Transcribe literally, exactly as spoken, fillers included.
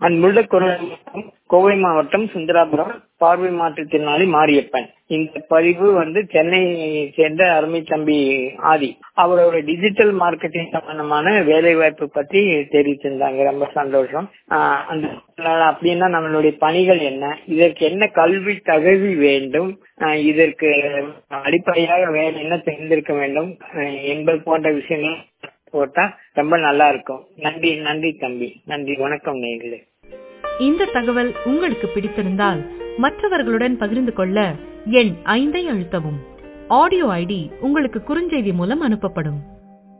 அன்புள்ள குரல் கோவை மாவட்டம் சுந்தராபுரம் பார்வை மாற்றுத்திறனாளி மாரியப்பன். இந்த பதிவு வந்து சென்னையை சேர்ந்த அருமை தம்பி ஆதி அவரோட டிஜிட்டல் மார்க்கெட்டிங் சம்பந்தமான வேலை வாய்ப்பு பத்தி தெரிவிச்சிருந்தாங்க. ரொம்ப சந்தோஷம். அந்த அப்படின்னா நம்மளுடைய பணிகள் என்ன, இதற்கு என்ன கல்வி தகுதி வேண்டும், இதற்கு அடிப்படையாக வேற என்ன தெரிந்திருக்க வேண்டும் என்பது போன்ற விஷயங்கள் போட்டா ரொம்ப நல்லா இருக்கும். நன்றி நன்றி தம்பி. நன்றி. வணக்கம் நேயர்களே. இந்த தகவல் உங்களுக்கு பிடித்திருந்தால் மற்றவர்களுடன் பகிர்ந்து கொள்ள எண் ஐந்தை அழுத்தவும். ஆடியோ ஐடி உங்களுக்கு குறுஞ்செய்தி மூலம் அனுப்பப்படும்.